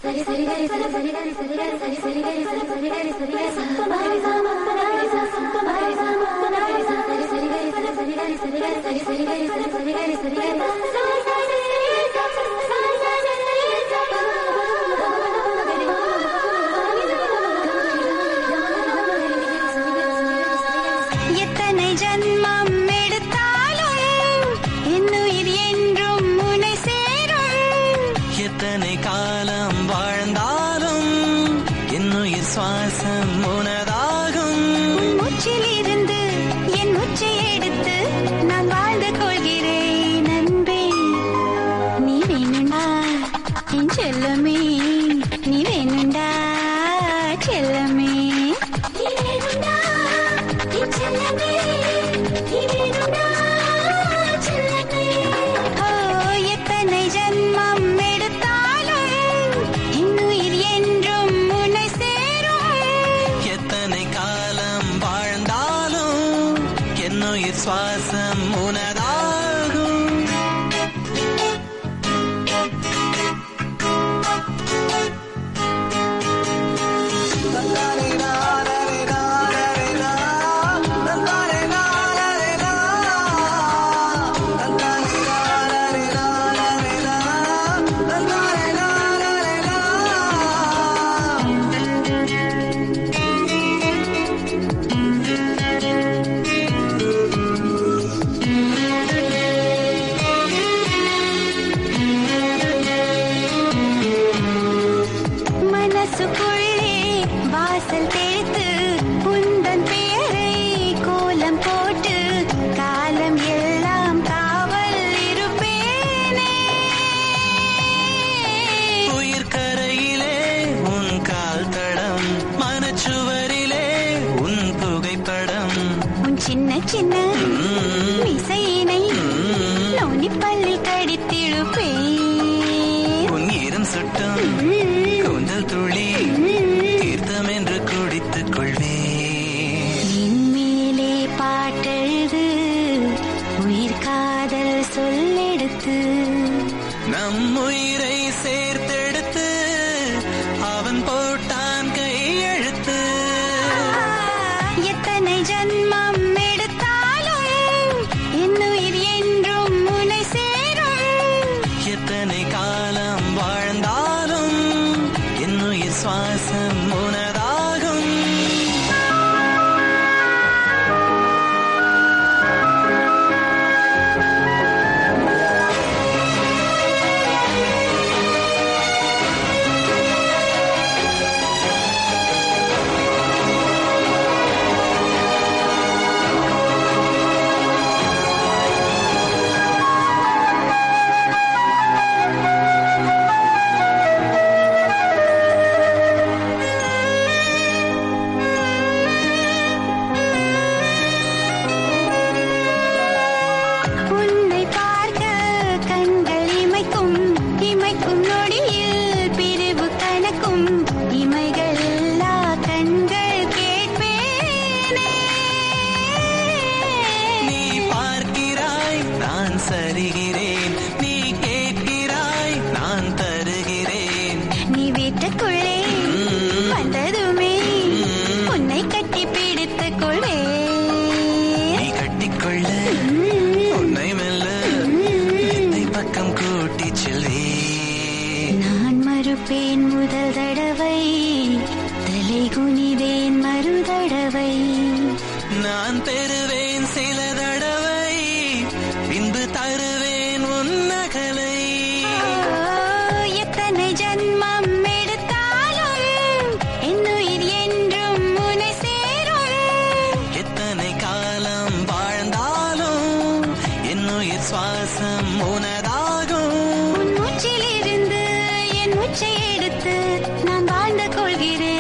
எத்தனை ஜன்மம் எடுத்தாலும் என்னுயிர் என்றும் உன்னை சேரும். எத்தனை காலம் வாழ்ந்தாலும் என்னுயிர் சுவாசம் உனதாகும். மூச்சில் இருந்து என் மூச்சை எடுத்து நான் வாழ்ந்து கொள்கிறேன் அன்பே. நீ வேணுண்டா என் செல்லமே, நீ வேணுண்டா செல்லமே. எத்தனை ஜன்மம் எடுத்தாலும் இன்னுயிர் என்றும் உன்னை சேரும். எத்தனை காலம் வாழ்ந்தாலும் என்னுயிர் சுவாசம் உனதாகும். மனசுக்குள்ளே வாசல் தேர்த்து உந்தன் பெயரை கோலம் போட்டு காலம் எல்லாம் காவல் இருப்பேனே. உயிர் கரையிலே உன் கால் தடம், மனச்சுவரிலே உன் புகைப்படம். உன் சின்ன சின்ன இசையினை நோனிப்பல்லில் கடித்திழுப்பேன். உன் ஈரம் சுட்டும் கூந்தல் துளி தீர்த்தம் என்று குடித்துக் கொள்வேன். என் மேலே பாட்டெழுது உயிர் காதல் சொல்லெடுத்து நம் உயிரை சேர்த்தெடுத்து அவன் போட்டான் கையெழுத்து. எத்தனை ஜன்மம் எடுத்தாலும் என்னுயிர் என்றும் உன்னை சேரும். எத்தனை காலம் வாழ்ந்தாலும் என்னுயிர் சுவாசம் உனதாகும். உன்னை பார்க்க கண்கள் இமைக்கும், இமைக்கும் நொடியில் பிரிவு கணக்கும். இமைகள் எல்லா கண்கள் கேட்பேனே. நீ பார்க்கிறாய் நான் சரிகிறேன், நீ கேட்கிறாய் நான் தருகிறேன். நீ வீட்டுக்குள்ளே வந்ததுமே உன்னை கட்டி பிடித்துக் கொள்வேன். நீ கட்டிக்கொள்ள உன்னை மெல்ல என்னை பக்கம் கூட்டிச் செல்வேன். நான் மறுப்பேன் முதல் தடவை, தலை குனிவேன் மறுதடவை. நான் பெறுவேன் சில தடவை, பின்பு தருவேன் உன் நகலை. எத்தனை ஜன்மம் எடுத்தாலும் என்னுயிர் என்றும் உன்னை சேரும். எத்தனை காலம் வாழ்ந்தாலும் என்னுயிர் சுவாசம் உனதாகும். உன் மூச்சில் இருந்து என் மூச்சை எடுத்து நான் வாழ்ந்து கொள்கிறேன்.